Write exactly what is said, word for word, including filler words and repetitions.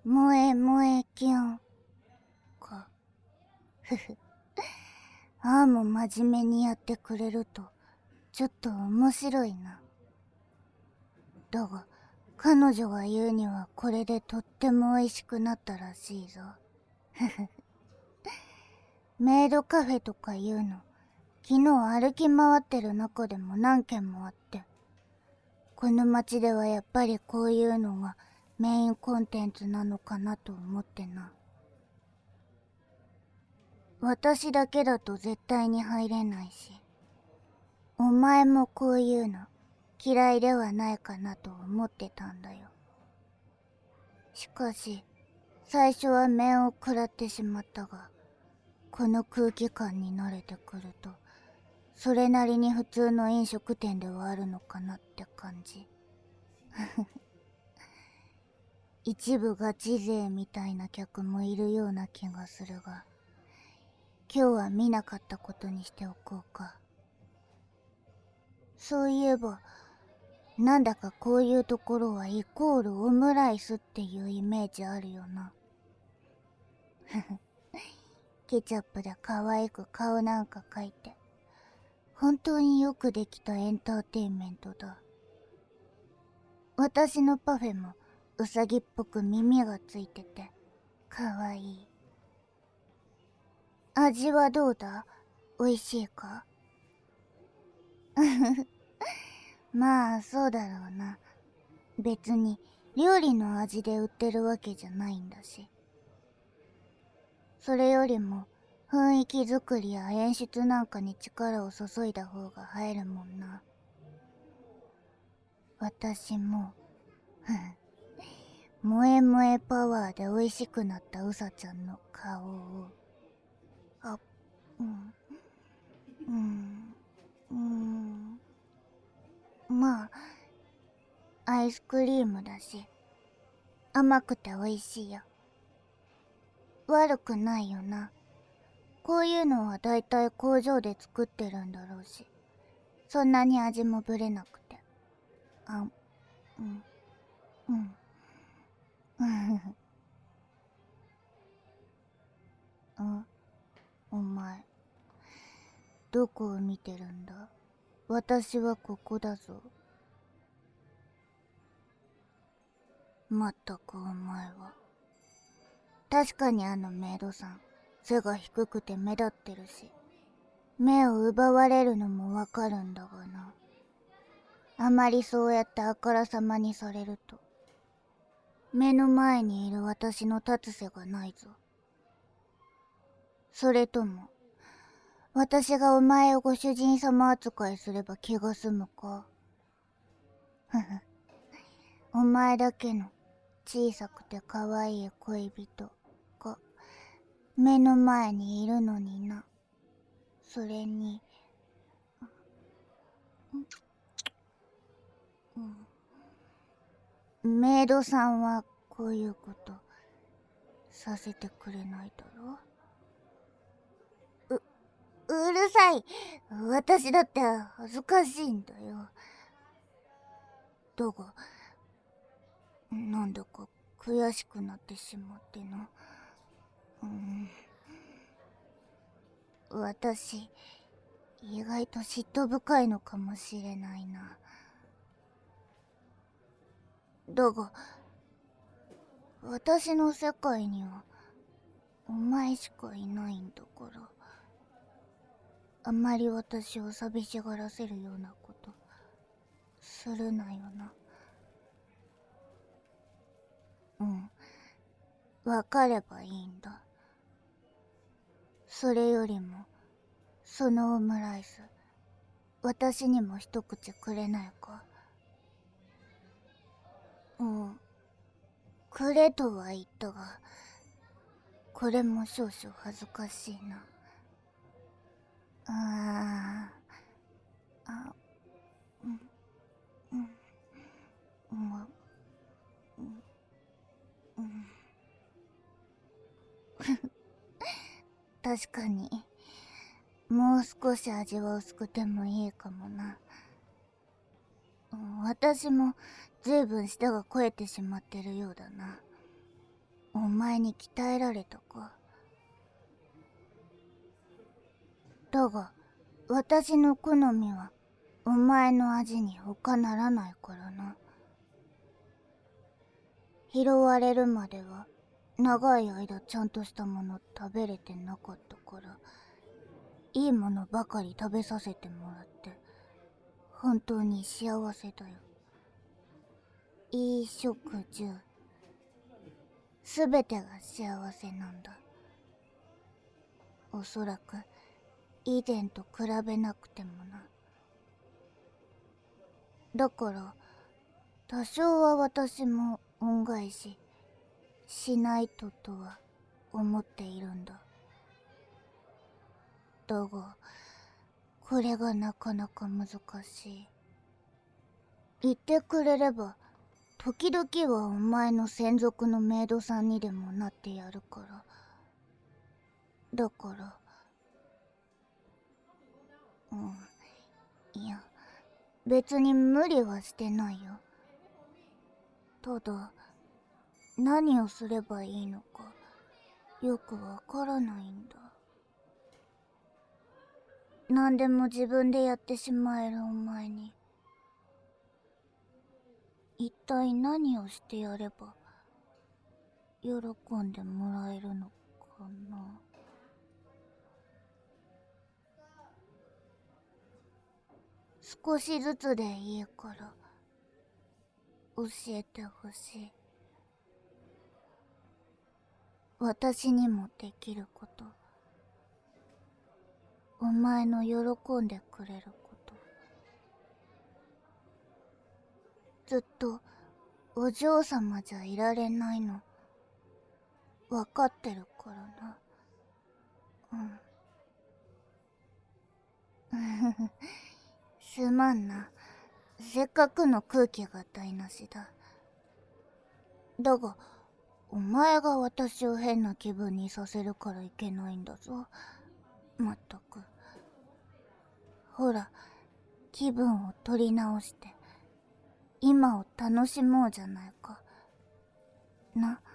萌え萌えキュンか。ふふ。ああも真面目にやってくれるとちょっと面白いな。だが彼女が言うにはこれでとっても美味しくなったらしいぞ。ふふ。メイドカフェとかいうの昨日歩き回ってる中でも何軒もあって、この街ではやっぱりこういうのがメインコンテンツなのかなと思ってな。私だけだと絶対に入れないし、お前もこういうの嫌いではないかなと思ってたんだよ。しかし最初は面を食らってしまったが、この空気感に慣れてくるとそれなりに普通の飲食店ではあるのかなって感じ。一部ガチ勢みたいな客もいるような気がするが、今日は見なかったことにしておこうか。そういえばなんだかこういうところはイコールオムライスっていうイメージあるよな。ケチャップで可愛く顔なんか描いて本当によくできたエンターテインメントだ。私のパフェもウサギっぽく耳がついててかわいい。味はどうだ？おいしいか？まあそうだろうな。別に料理の味で売ってるわけじゃないんだし。それよりも雰囲気作りや演出なんかに力を注いだ方が入るもんな。私も萌え萌えパワーで美味しくなったうさちゃんの顔を、あ、うんうんうんまあアイスクリームだし甘くて美味しいよ。悪くないよな。こういうのはだいたい工場で作ってるんだろうし、そんなに味もぶれなくて。あ、うんうんうんあ、お前どこを見てるんだ？私はここだぞ。まったくお前は。確かにあのメイドさん背が低くて目立ってるし、目を奪われるのもわかるんだがな。あまりそうやってあからさまにされると目の前にいる私の立つ瀬がないぞ。それとも私がお前をご主人様扱いすれば気が済むか？ふふ。お前だけの小さくて可愛い恋人が目の前にいるのにな。それに、うん、メイドさんはこういうことさせてくれないだろう。う、うるさい。私だって恥ずかしいんだよ。だがなんだか悔しくなってしまってな。うん、私意外と嫉妬深いのかもしれないな。だが私の世界にはお前しかいないんだから、あんまり私を寂しがらせるようなことするなよな。うん、わかればいいんだ。それよりもそのオムライス私にも一口くれないか？うん、くれとは言ったが、これも少々恥ずかしいな。あーあ、うんうんうんうんうん。確かにもう少し味は薄くてもいいかもな。うん、私もずいぶん舌が肥えてしまってるようだな。 お前に鍛えられたか。だが私の好みはお前の味に他ならないからな。拾われるまでは長い間ちゃんとしたもの食べれてなかったから、いいものばかり食べさせてもらって本当に幸せだよ。衣食住すべてが幸せなんだ。おそらく以前と比べなくてもな。だから多少は私も恩返ししないととは思っているんだ。だがこれがなかなか難しい。言ってくれれば時々はお前の専属のメイドさんにでもなってやるから。だからうんいや別に無理はしてないよ。ただ何をすればいいのかよくわからないんだ。何でも自分でやってしまえるお前に一体何をしてやれば喜んでもらえるのかな。少しずつでいいから教えてほしい。私にもできること、お前の喜んでくれること。ずっとお嬢様じゃいられないの分かってるからな。うんすまんな。せっかくの空気が台無しだ。だがお前が私を変な気分にさせるからいけないんだぞ。まったく。ほら気分を取り直して今を楽しもうじゃないかな。